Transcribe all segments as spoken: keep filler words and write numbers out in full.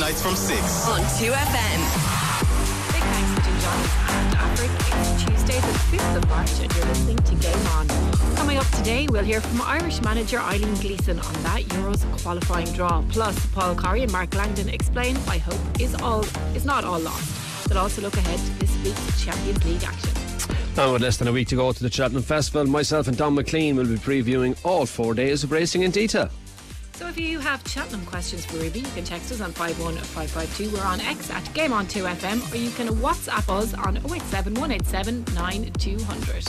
weeknights from six on two F M. Big thanks to Jim Jones and Afric. It's Tuesday the fifth of March and you're listening to Game On. Coming up today, we'll hear from Irish manager Eileen Gleeson on that Euros qualifying draw. Plus, Paul Corrie and Mark Langdon explain why hope is all is not all lost. They'll also look ahead to this week's Champions League action. Now, with less than a week to go to the Cheltenham Festival, myself and Don McLean will be previewing all four days of racing in detail. So if you have Cheltenham questions for Ruby, you can text us on five one five five two. We're on X at Game On two F M, or you can WhatsApp us on oh eight seven, one eight seven, nine two hundred.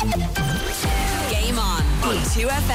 Game On on two F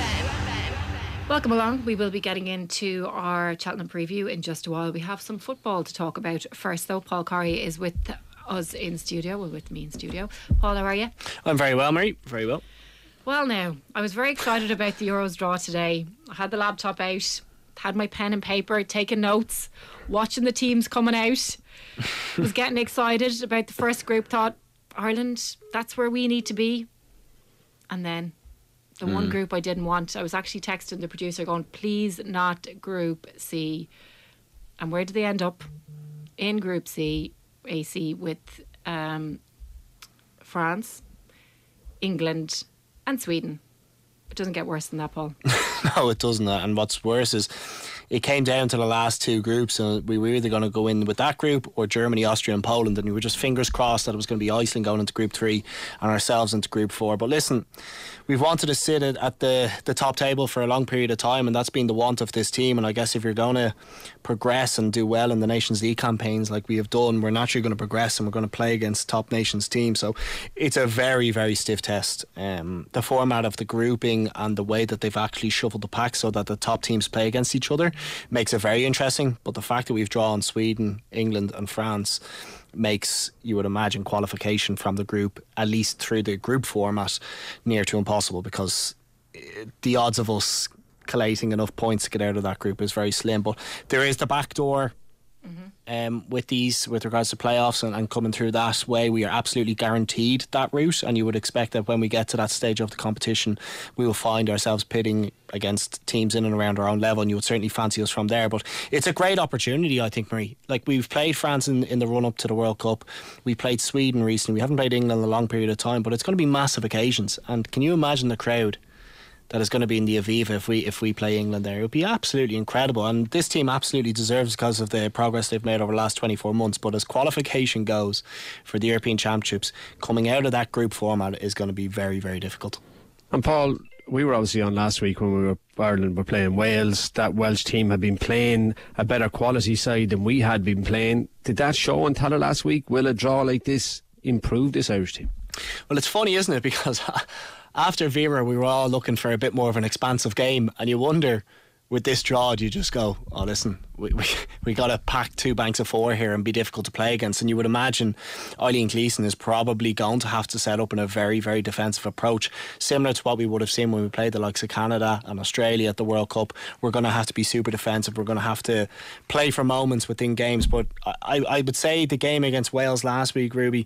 M. Welcome along. We will be getting into our Cheltenham preview in just a while. We have some football to talk about first, though. Paul Corrie is with us in studio, well, with me in studio. Paul, how are you? I'm very well, Mary. Very well. Well, now, I was very excited about the Euros draw today. I had the laptop out, had my pen and paper, taking notes, watching the teams coming out. Was getting excited about the first group. Thought, Ireland, that's where we need to be. And then the mm. one group I didn't want, I was actually texting the producer going, please not Group C. And where did they end up? In Group C, A C, with um, France, England and Sweden. It doesn't get worse than that, Paul. No, it doesn't. And what's worse is it came down to the last two groups, and we were either going to go in with that group or Germany, Austria and Poland, and we were just fingers crossed that it was going to be Iceland going into Group three and ourselves into Group four. But listen, we've wanted to sit at the, the top table for a long period of time, and that's been the want of this team. And I guess if you're going to progress and do well in the Nations League campaigns like we have done, we're naturally going to progress and we're going to play against top nations teams. So it's a very, very stiff test. Um, the format of the grouping and the way that they've actually shuffled the pack so that the top teams play against each other makes it very interesting. But the fact that we've drawn Sweden, England and France makes, you would imagine, qualification from the group, at least through the group format, near to impossible, because the odds of us collating enough points to get out of that group is very slim. But there is the back door. Mm-hmm. Um, with these, with regards to playoffs and, and coming through that way, we are absolutely guaranteed that route, and you would expect that when we get to that stage of the competition, we will find ourselves pitting against teams in and around our own level, and you would certainly fancy us from there. But it's a great opportunity, I think, Marie. Like, we've played France in, in the run-up to the World Cup, we played Sweden recently, we haven't played England in a long period of time, but it's going to be massive occasions. And can you imagine the crowd that is going to be in the Aviva if we if we play England there? It would be absolutely incredible, and this team absolutely deserves because of the progress they've made over the last twenty-four months. But as qualification goes for the European Championships, coming out of that group format is going to be very, very difficult. And Paul, we were obviously on last week when we were Ireland were playing Wales. That Welsh team had been playing a better quality side than we had been playing. Did that show and tell last week? Will a draw like this improve this Irish team? Well, it's funny, isn't it? Because after Vera, we were all looking for a bit more of an expansive game, and you wonder, with this draw, do you just go, oh listen, we we, we got to pack two banks of four here and be difficult to play against? And you would imagine Eileen Gleeson is probably going to have to set up in a very, very defensive approach, similar to what we would have seen when we played the likes of Canada and Australia at the World Cup. We're going to have to be super defensive. We're going to have to play for moments within games. But I, I would say the game against Wales last week, Ruby,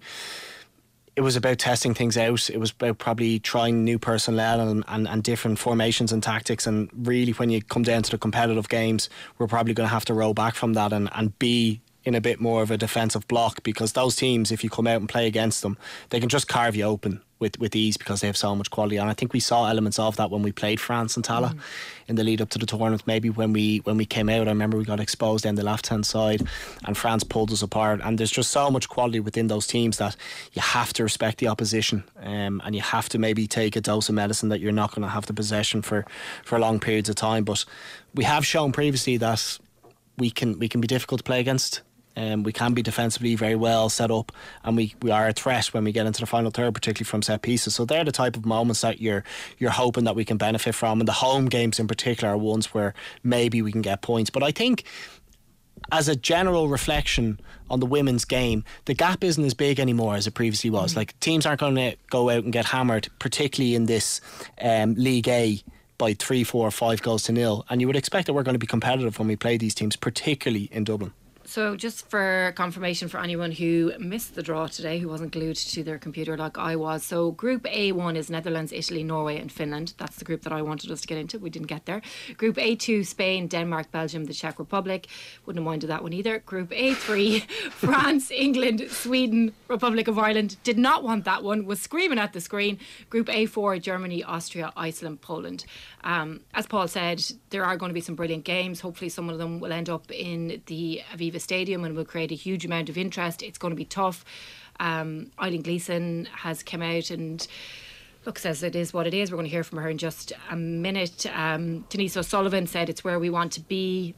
it was about testing things out. It was about probably trying new personnel and, and, and different formations and tactics. And really, when you come down to the competitive games, we're probably going to have to roll back from that and, and be in a bit more of a defensive block, because those teams, if you come out and play against them, they can just carve you open with, with ease because they have so much quality. And I think we saw elements of that when we played France and Tala mm. in the lead up to the tournament. Maybe when we when we came out, I remember we got exposed down the left hand side and France pulled us apart. And there's just so much quality within those teams that you have to respect the opposition, um, and you have to maybe take a dose of medicine that you're not going to have the possession for, for long periods of time. But we have shown previously that we can we can be difficult to play against. Um, we can be defensively very well set up, and we, we are a threat when we get into the final third, particularly from set pieces. So they're the type of moments that you're you're hoping that we can benefit from, and the home games in particular are ones where maybe we can get points. But I think, as a general reflection on the women's game, the gap isn't as big anymore as it previously was. Mm-hmm. Like, teams aren't going to go out and get hammered, particularly in this um, League A, by three, four, five goals to nil. And you would expect that we're going to be competitive when we play these teams, particularly in Dublin. So just for confirmation for anyone who missed the draw today, who wasn't glued to their computer like I was. So Group A one is Netherlands, Italy, Norway and Finland. That's the group that I wanted us to get into. We didn't get there. Group A two, Spain, Denmark, Belgium, the Czech Republic. Wouldn't have minded that one either. Group A three, France, England, Sweden, Republic of Ireland. Did not want that one. Was screaming at the screen. Group A four, Germany, Austria, Iceland, Poland. Um, as Paul said, there are going to be some brilliant games. Hopefully some of them will end up in the Aviva Stadium and will create a huge amount of interest. It's going to be tough. Um, Eileen Gleeson has come out and look, says it is what it is. We're going to hear from her in just a minute. Um, Denise O'Sullivan said it's where we want to be.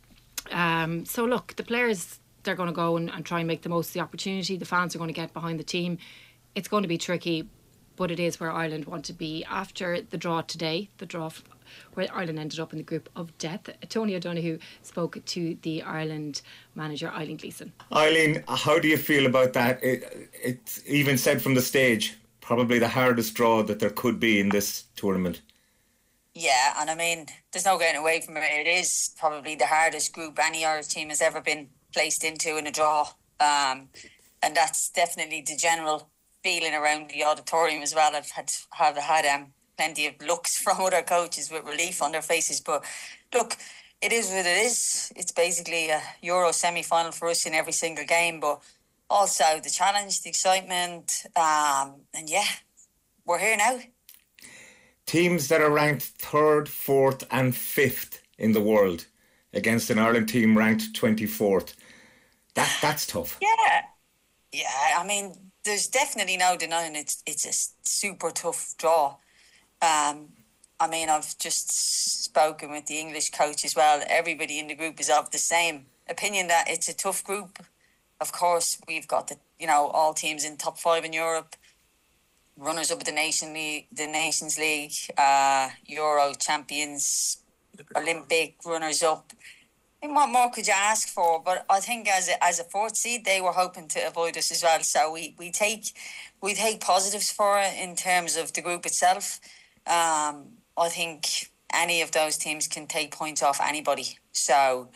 Um, so look, the players, they're going to go and, and try and make the most of the opportunity. The fans are going to get behind the team. It's going to be tricky, but it is where Ireland want to be. After the draw today, the draw f- where Ireland ended up in the group of death, Tony O'Donoghue spoke to the Ireland manager, Eileen Gleeson. Eileen, how do you feel about that? It, it's even said from the stage, probably the hardest draw that there could be in this tournament. Yeah, and I mean, there's no getting away from it. It is probably the hardest group any Irish team has ever been placed into in a draw. Um, and that's definitely the general feeling around the auditorium as well. I've had have had um, plenty of looks from other coaches with relief on their faces. But look, it is what it is. It's basically a Euro semi-final for us in every single game. But also the challenge, the excitement, um, and yeah, we're here now. Teams that are ranked third, fourth and fifth in the world against an Ireland team ranked twenty-fourth. That That's tough. Yeah. Yeah, I mean, there's definitely no denying it's it's a super tough draw. Um, I mean, I've just spoken with the English coach as well. Everybody in the group is of the same opinion that it's a tough group. Of course, we've got the you know all teams in top five in Europe, runners up at the Nation League, the Nations League, uh, Euro champions, Olympic runners up. I mean, what more could you ask for? But I think as a, as a fourth seed, they were hoping to avoid us as well. So we, we take we take positives for it in terms of the group itself. Um, I think any of those teams can take points off anybody. So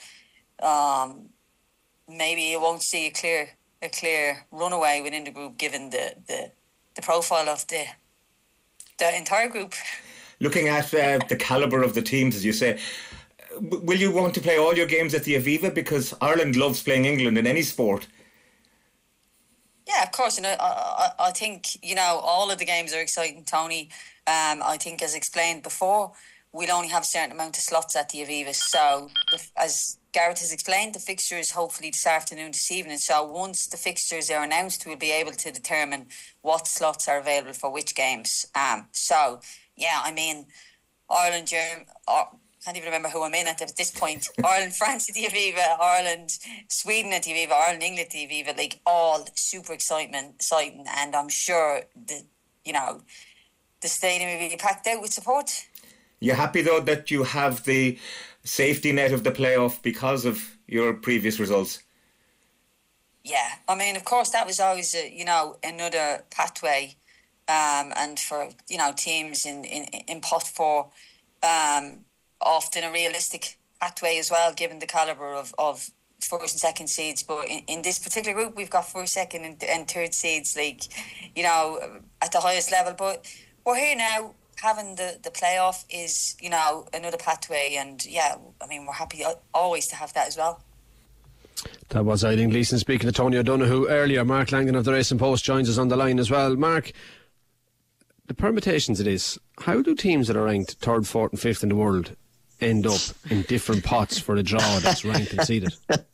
um, maybe you won't see a clear a clear runaway within the group, given the the, the profile of the the entire group. Looking at uh, the calibre of the teams, as you say, will you want to play all your games at the Aviva? Because Ireland loves playing England in any sport. Yeah, of course. And I, I, I think, you know, all of the games are exciting, Tony. Um, I think, as explained before, we'll only have a certain amount of slots at the Aviva. So, if, as Gareth has explained, the fixture is hopefully this afternoon, this evening. So once the fixtures are announced, we'll be able to determine what slots are available for which games. Um, so, yeah, I mean, Ireland, Germany... I can't even remember who I'm in at this point. Ireland, France at the Aviva, Ireland, Sweden at the Aviva, Ireland, England at the Aviva, like all super excitement, exciting, and I'm sure the you know the stadium will be packed out with support. You happy though that you have the safety net of the playoff because of your previous results? Yeah, I mean, of course, that was always a, you know another pathway, um, and for you know teams in in in pot four. Um, often a realistic pathway as well, given the calibre of, of first and second seeds. But in, in this particular group, we've got first, second and, and third seeds, like, you know, at the highest level. But we're here now. Having the, the playoff is, you know, another pathway. And, yeah, I mean, we're happy always to have that as well. That was Eileen Gleeson speaking to Tony O'Donoghue earlier. Mark Langan of the Racing Post joins us on the line as well. Mark, the permutations it is, how do teams that are ranked third, fourth and fifth in the world end up in different pots for a draw that's ranked and seeded?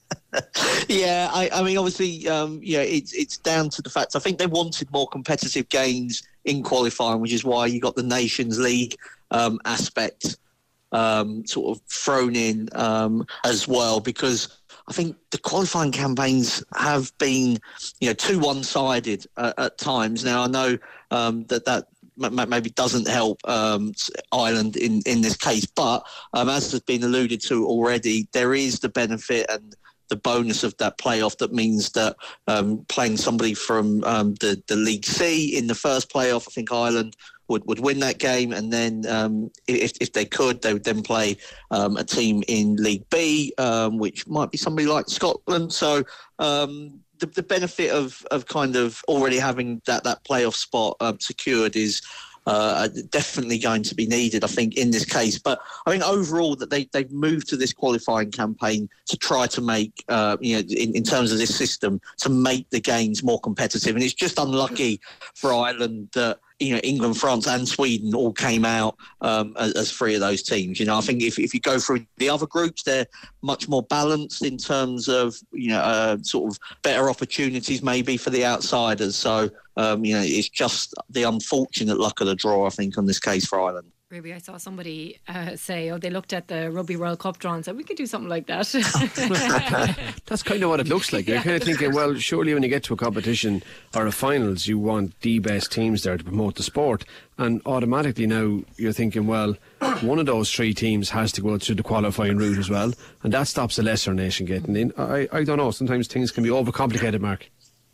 Yeah, I, I mean, obviously, um, yeah, it's it's down to the fact I think they wanted more competitive games in qualifying, which is why you got the Nations League um, aspect um, sort of thrown in um, as well, because I think the qualifying campaigns have been, you know, too one-sided uh, at times. Now, I know um, that that maybe doesn't help um, Ireland in, in this case. But um, as has been alluded to already, there is the benefit and the bonus of that playoff that means that um, playing somebody from um, the, the League C in the first playoff, I think Ireland would, would win that game, and then um, if if they could, they would then play um, a team in League B, um, which might be somebody like Scotland. So um, the, the benefit of, of kind of already having that, that playoff spot um, secured is uh, definitely going to be needed, I think, in this case. But I think overall that they, they've moved to this qualifying campaign to try to make, uh, you know, in, in terms of this system, to make the games more competitive. And it's just unlucky for Ireland that, you know, England, France and Sweden all came out um, as, as three of those teams. You know, I think if, if you go through the other groups, they're much more balanced in terms of, you know, uh, sort of better opportunities maybe for the outsiders. So, um, you know, it's just the unfortunate luck of the draw, I think, on this case for Ireland. Ruby, I saw somebody uh, say, oh, they looked at the Rugby World Cup draw and said, we could do something like that. That's kind of what it looks like. You're kind of thinking, well, surely when you get to a competition or a finals, you want the best teams there to promote the sport. And automatically now you're thinking, well, one of those three teams has to go through the qualifying route as well. And that stops the lesser nation getting in. I, I don't know. Sometimes things can be overcomplicated, Mark.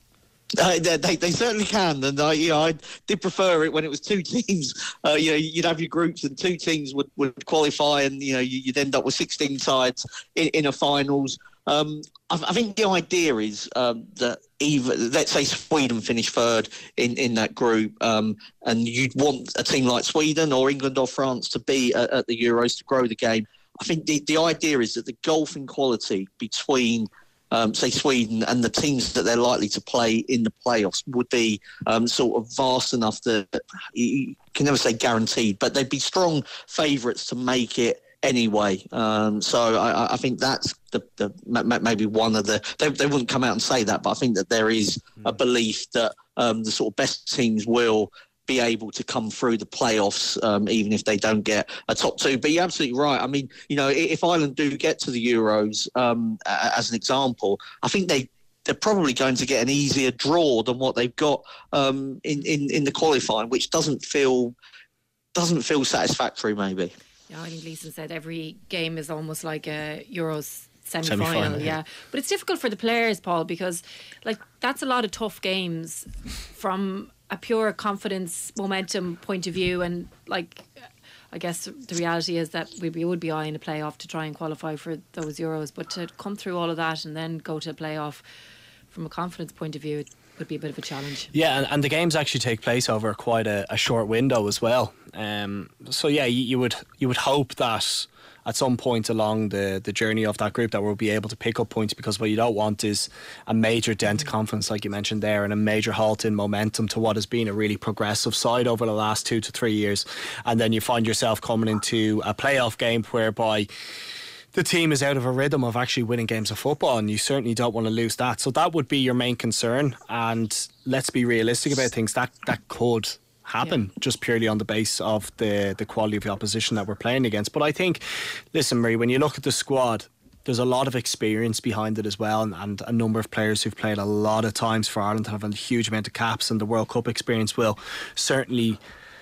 Uh, they, they, they certainly can, and I, you know, I did prefer it when it was two teams. Uh, you know, you'd have your groups, and two teams would, would qualify, and you know, you'd end up with sixteen sides in, in a finals. Um, I, I think the idea is um, that either, let's say, Sweden finish third in, in that group, um, and you'd want a team like Sweden or England or France to be at, at the Euros to grow the game. I think the, the idea is that the gulf in quality between Um, say Sweden and the teams that they're likely to play in the playoffs would be um, sort of vast enough that you can never say guaranteed, but they'd be strong favourites to make it anyway. Um, so I, I think that's the, the maybe one of the they, they wouldn't come out and say that, but I think that there is a belief that um, the sort of best teams will be able to come through the playoffs, um, even if they don't get a top two. But you're absolutely right. I mean, you know, if Ireland do get to the Euros, um, as an example, I think they, they're probably going to get an easier draw than what they've got um, in, in, in the qualifying, which doesn't feel doesn't feel satisfactory, maybe. Yeah, I think Lisa said every game is almost like a Euros semi-final, Semi-final, yeah. yeah. But it's difficult for the players, Paul, because like that's a lot of tough games from a pure confidence, momentum point of view, and like I guess the reality is that we, we would be eyeing a playoff to try and qualify for those Euros, but to come through all of that and then go to a playoff from a confidence point of view, it would be a bit of a challenge. Yeah, and, and the games actually take place over quite a, a short window as well. Um, so yeah, you, you would you would hope that at some point along the, the journey of that group that we'll be able to pick up points, because what you don't want is a major dent to confidence, like you mentioned there, and a major halt in momentum to what has been a really progressive side over the last two to three years. And then you find yourself coming into a playoff game whereby the team is out of a rhythm of actually winning games of football, and you certainly don't want to lose that. So that would be your main concern. And let's be realistic about things. That that could happen, yeah, just purely on the base of the the quality of the opposition that we're playing against. But I think, listen, Marie, when you look at the squad, there's a lot of experience behind it as well, and, and a number of players who've played a lot of times for Ireland have a huge amount of caps, and the World Cup experience will certainly,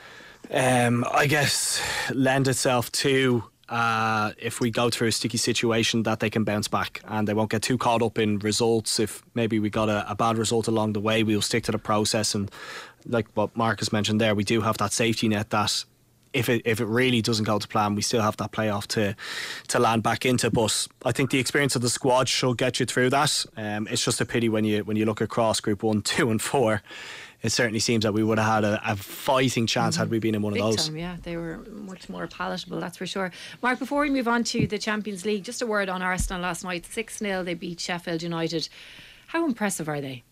um, I guess, lend itself to Uh, if we go through a sticky situation, that they can bounce back and they won't get too caught up in results. If maybe we got a, a bad result along the way, we'll stick to the process, and like what Marcus mentioned there, we do have that safety net that if it if it really doesn't go to plan, we still have that playoff to to land back into. But I think the experience of the squad should get you through that. Um, it's just a pity when you when you look across Group One, Two, and Four. It certainly seems that we would have had a, a fighting chance mm-hmm. had we been in one Big of those. Time, yeah, they were much more palatable, that's for sure. Mark, before we move on to the Champions League, just a word on Arsenal last night. six nil, they beat Sheffield United. How impressive are they?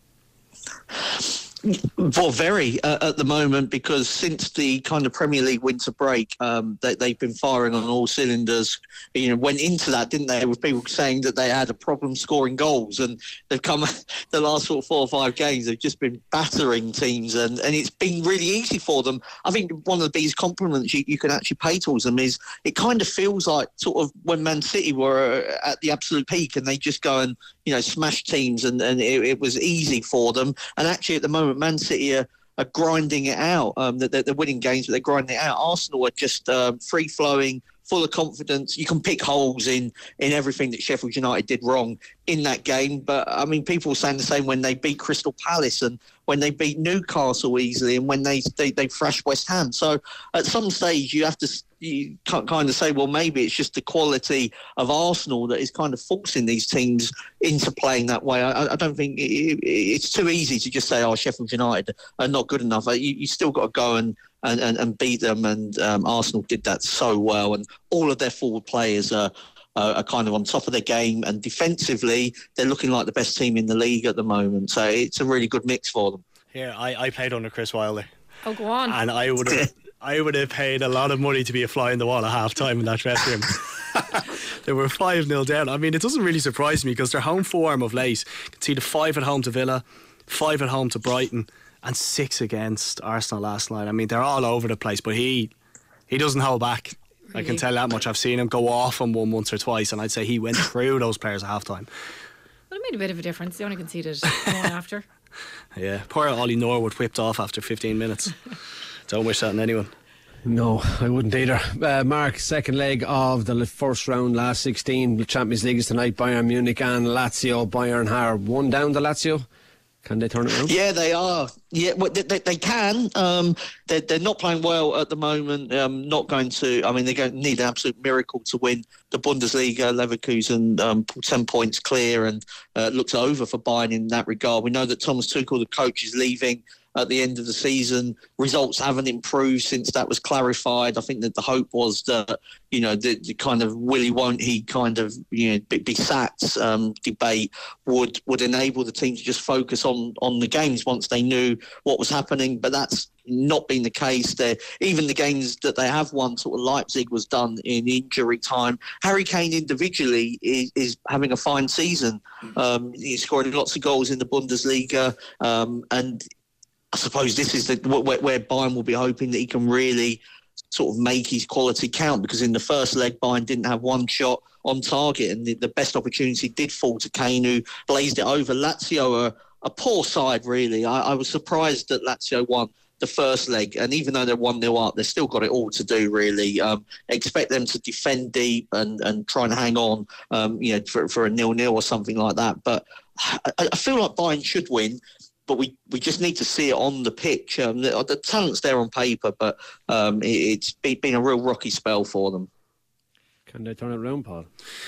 Well, very uh, at the moment, because since the kind of Premier League winter break, um, they, they've been firing on all cylinders. You know, went into that, didn't they, with people saying that they had a problem scoring goals, and they've come the last sort of four or five games. They've just been battering teams, and, and it's been really easy for them. I think one of the biggest compliments you, you can actually pay towards them is it kind of feels like sort of when Man City were at the absolute peak, and they just go and, you know, smash teams, and, and it, it was easy for them. And actually, at the moment, Man City are, are grinding it out. Um, they're, they're winning games, but they're grinding it out. Arsenal are just um, free-flowing, full of confidence. You can pick holes in in everything that Sheffield United did wrong. in that game. But I mean, people were saying the same when they beat Crystal Palace and when they beat Newcastle easily and when they they, they thrashed West Ham. So at some stage you have to you kind of say, well, maybe it's just the quality of Arsenal that is kind of forcing these teams into playing that way. I, I don't think it, it, it's too easy to just say, oh, Sheffield United are not good enough. You, you still got to go and, and, and, and beat them, and um, Arsenal did that so well. And all of their forward players are, are kind of on top of their game, and defensively, they're looking like the best team in the league at the moment. So it's a really good mix for them. Here, I, I played under Chris Wilder. Oh, go on. And I would have... I would have paid a lot of money to be a fly in the wall at half time in that dressing room. They were five nil down. I mean, it doesn't really surprise me because their home form of late, you can see the five at home to Villa, five at home to Brighton, and six against Arsenal last night. I mean, they're all over the place, but he he doesn't hold back. Really? I can tell that much. I've seen him go off on one once or twice, and I'd say he went through those players at half time. Well, it made a bit of a difference. They only conceded one after. Yeah, poor Ollie Norwood whipped off after fifteen minutes. Don't wish that on anyone. No, I wouldn't either. Uh, Mark, second leg of the first round, last sixteen. The Champions League is tonight. Bayern Munich and Lazio. Bayern are one down to Lazio. Can they turn it around? Yeah, they are. Yeah, well, they, they, they can. Um, they're, they're not playing well at the moment. Um, not going to. I mean, they're going to need an absolute miracle to win the Bundesliga. Leverkusen um, ten points clear and uh, looks over for Bayern in that regard. We know that Thomas Tuchel, the coach, is leaving at the end of the season. Results haven't improved since that was clarified. I think that the hope was that, you know, the, the kind of will he, won't he kind of, you know, be, be sacked um, debate would would enable the team to just focus on, on the games once they knew what was happening. But that's not been the case. There, even the games that they have won, sort of Leipzig was done in injury time. Harry Kane individually is, is having a fine season. Um, he's scoring lots of goals in the Bundesliga, um, and I suppose this is the where, where Bayern will be hoping that he can really sort of make his quality count, because in the first leg Bayern didn't have one shot on target, and the, the best opportunity did fall to Kane, who blazed it over. Lazio are a poor side, really. I, I was surprised that Lazio won the first leg, and even though they're one nil up, they've still got it all to do, really. Um, expect them to defend deep and, and try and hang on, um, you know, for, for a nil nil or something like that. But I, I feel like Bayern should win, but we, we just need to see it on the pitch. Um, the, the talent's there on paper, but um, it, it's been, been a real rocky spell for them. Can they turn it around, Paul?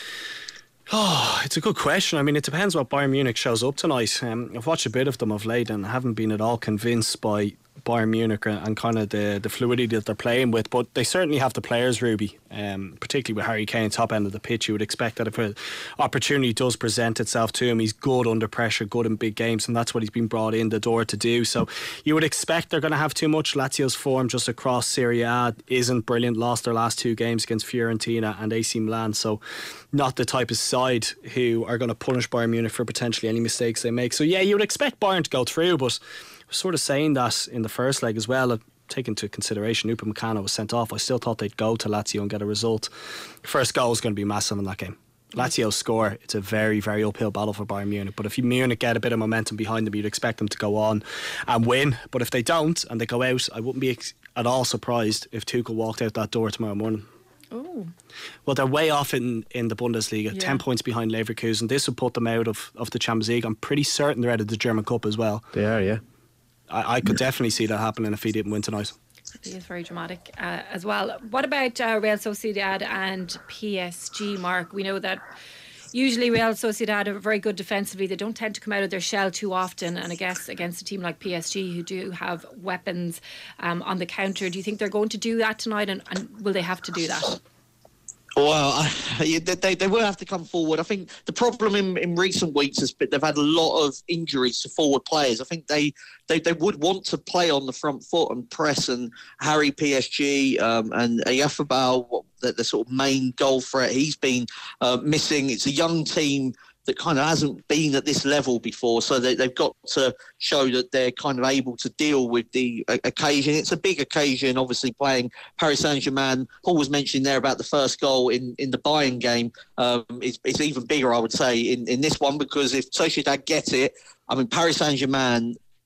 Oh, it's a good question. I mean, it depends what Bayern Munich shows up tonight. Um, I've watched a bit of them of late and haven't been at all convinced by Bayern Munich and kind of the, the fluidity that they're playing with, but they certainly have the players, Ruby, um, particularly with Harry Kane top end of the pitch. You would expect that if an opportunity does present itself to him, he's good under pressure, good in big games, and that's what he's been brought in the door to do. So you would expect they're going to have too much. Lazio's form just across Serie A isn't brilliant, lost their last two games against Fiorentina and A C Milan, so not the type of side who are going to punish Bayern Munich for potentially any mistakes they make. So yeah, you would expect Bayern to go through, but I was sort of saying that in the first leg as well, taking into consideration Upamecano was sent off. I still thought they'd go to Lazio and get a result. First goal is going to be massive in that game. Lazio score, it's a very, very uphill battle for Bayern Munich, but if you Munich get a bit of momentum behind them, you'd expect them to go on and win. But if they don't and they go out, I wouldn't be ex- at all surprised if Tuchel walked out that door tomorrow morning. Oh. Well, they're way off in, in the Bundesliga, Yeah. ten points behind Leverkusen. This would put them out of, of the Champions League. I'm pretty certain they're out of the German Cup as well. They are, yeah. I, I could definitely see that happening if he didn't win tonight. It is very dramatic uh, as well. What about uh, Real Sociedad and P S G, Mark? We know that usually Real Sociedad are very good defensively. They don't tend to come out of their shell too often, and I guess against a team like P S G who do have weapons um, on the counter, do you think they're going to do that tonight, and, and will they have to do that? Well, I, they, they will have to come forward. I think the problem in, in recent weeks has been they've had a lot of injuries to forward players. I think they, they, they would want to play on the front foot and press and harry P S G um, and Oyarzabal, the, the sort of main goal threat. He's been uh, missing. It's a young team that kind of hasn't been at this level before, so they, they've got to show that they're kind of able to deal with the uh, occasion. It's a big occasion, obviously, playing Paris Saint-Germain. Paul was mentioning there about the first goal in, in the Bayern game. Um, it's, it's even bigger, I would say, in, in this one, because if Sociedad get it, I mean, Paris Saint-Germain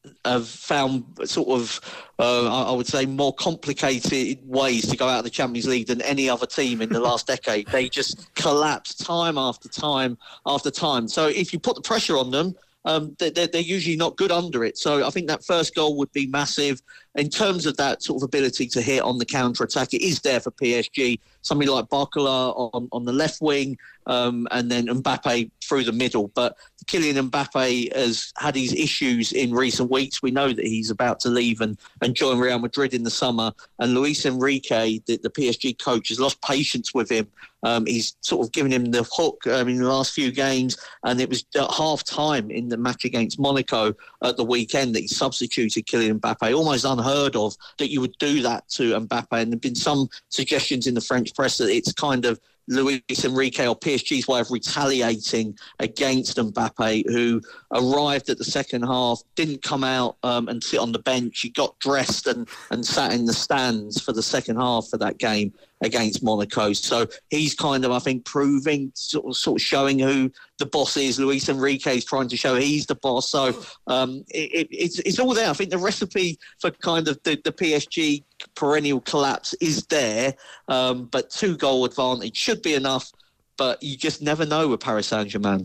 have found sort of, uh, I would say, more complicated ways to go out of the Champions League than any other team in the last decade. They just collapse time after time after time. So if you put the pressure on them, um, they're, they're usually not good under it. So I think that first goal would be massive. In terms of that sort of ability to hit on the counter-attack, it is there for P S G. Somebody like Barcola on, on the left wing, um, and then Mbappe through the middle. But Kylian Mbappe has had his issues in recent weeks. We know that he's about to leave and, and join Real Madrid in the summer. And Luis Enrique, the, the P S G coach, has lost patience with him. Um, he's sort of given him the hook um, in the last few games. And it was at half-time in the match against Monaco at the weekend that he substituted Kylian Mbappe. Almost unheard of that you would do that to Mbappe. And there have been some suggestions in the French press that it's kind of Luis Enrique or P S G's way of retaliating against Mbappe, who arrived at the second half, didn't come out um, and sit on the bench. He got dressed and, and sat in the stands for the second half of that game against Monaco. So he's kind of, I think, proving, sort of, sort of showing who the boss is. Luis Enrique is trying to show he's the boss. So um, it, it, it's, it's all there. I think the recipe for kind of the, the P S G perennial collapse is there, um, but two goal advantage should be enough. But you just never know with Paris Saint-Germain.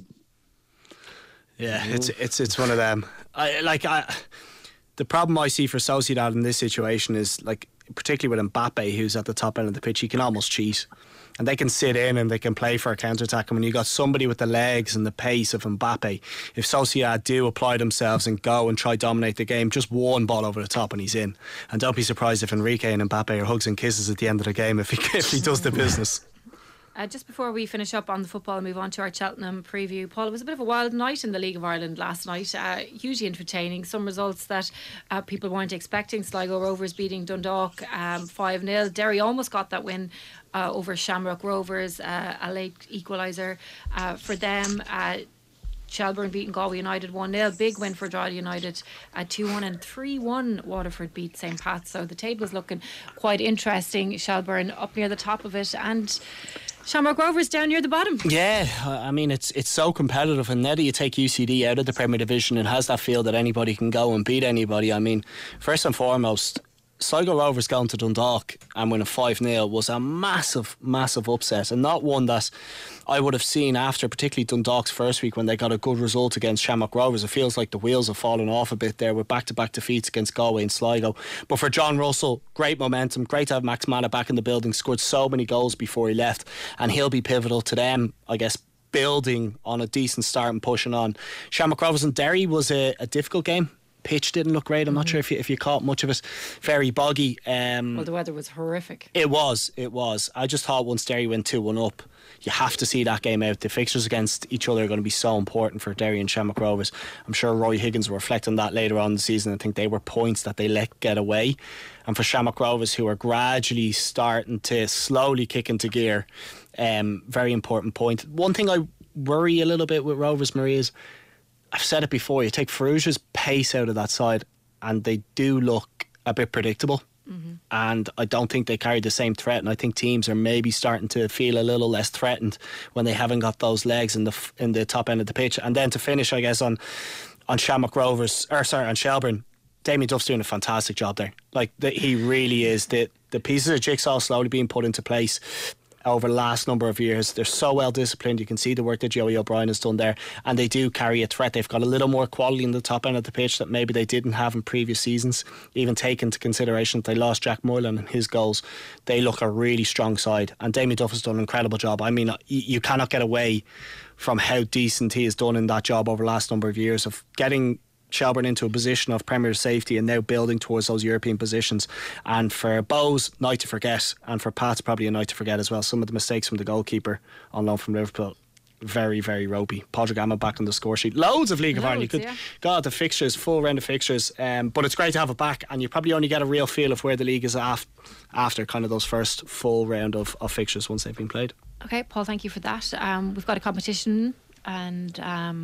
Yeah, it's it's it's one of them. I like I. The problem I see for Sociedad in this situation is, like, particularly with Mbappe, who's at the top end of the pitch, he can almost cheat. And they can sit in and they can play for a counter-attack. And when you got somebody with the legs and the pace of Mbappe, if Sociedad do apply themselves and go and try dominate the game, just one ball over the top and he's in. And don't be surprised if Enrique and Mbappe are hugs and kisses at the end of the game if he, if he does the business. Uh, just before we finish up on the football and move on to our Cheltenham preview, Paul, it was a bit of a wild night in the League of Ireland last night. Uh, hugely entertaining. Some results that uh, people weren't expecting. Sligo Rovers beating Dundalk um, five nil. Derry almost got that win uh, over Shamrock Rovers, uh, a late equaliser uh, for them. Uh, Shelbourne beating Galway United one nil. Big win for Drogheda United at two one, and three one Waterford beat Saint Pat's. So the table's looking quite interesting. Shelbourne up near the top of it, and Shamrock Rovers down near the bottom. Yeah, I mean, it's it's so competitive, and now that you take U C D out of the Premier Division and has that feel that anybody can go and beat anybody, I mean, first and foremost, Sligo Rovers going to Dundalk and winning five nil was a massive, massive upset, and not one that I would have seen after, particularly Dundalk's first week when they got a good result against Shamrock Rovers. It feels like the wheels have fallen off a bit there with back-to-back defeats against Galway and Sligo. But for John Russell, great momentum, great to have Max Manna back in the building, scored so many goals before he left, and he'll be pivotal to them, I guess, building on a decent start and pushing on. Shamrock Rovers and Derry was a, a difficult game. Pitch didn't look great. I'm not mm-hmm. sure if you, if you caught much of it. Very boggy. Um, well, the weather was horrific. It was, it was. I just thought once Derry went two one up, you have to see that game out. The fixtures against each other are going to be so important for Derry and Shamrock Rovers. I'm sure Roy Higgins will reflect on that later on in the season. I think they were points that they let get away. And for Shamrock Rovers, who are gradually starting to slowly kick into gear, um, very important point. One thing I worry a little bit with Rovers, Marie, is I've said it before, you take Ferrugia's pace out of that side and they do look a bit predictable. Mm-hmm. And I don't think they carry the same threat, and I think teams are maybe starting to feel a little less threatened when they haven't got those legs in the in the top end of the pitch. And then to finish, I guess, on on Shamrock Rovers, or sorry, on Shelbourne, Damien Duff's doing a fantastic job there. Like, the, he really is. The, the pieces of jigsaw slowly being put into place over the last number of years. They're so well disciplined. You can see the work that Joey O'Brien has done there, and they do carry a threat. They've got a little more quality in the top end of the pitch that maybe they didn't have in previous seasons. Even take into consideration that they lost Jack Moylan and his goals, they look a really strong side, and Damien Duff has done an incredible job. I mean, you cannot get away from how decent he has done in that job over the last number of years of getting Shelbourne into a position of Premier safety and now building towards those European positions. And for Bowes, night to forget, and for Pat's probably a night to forget as well. Some of the mistakes from the goalkeeper on loan from Liverpool, very, very ropey. Padraig Amon back on the score sheet. Loads of League Loads, of Ireland. You could, yeah. God, the fixtures, full round of fixtures. Um, but it's great to have it back, and you probably only get a real feel of where the league is af- after kind of those first full round of, of fixtures once they've been played. Okay, Paul, thank you for that. Um, we've got a competition, and um,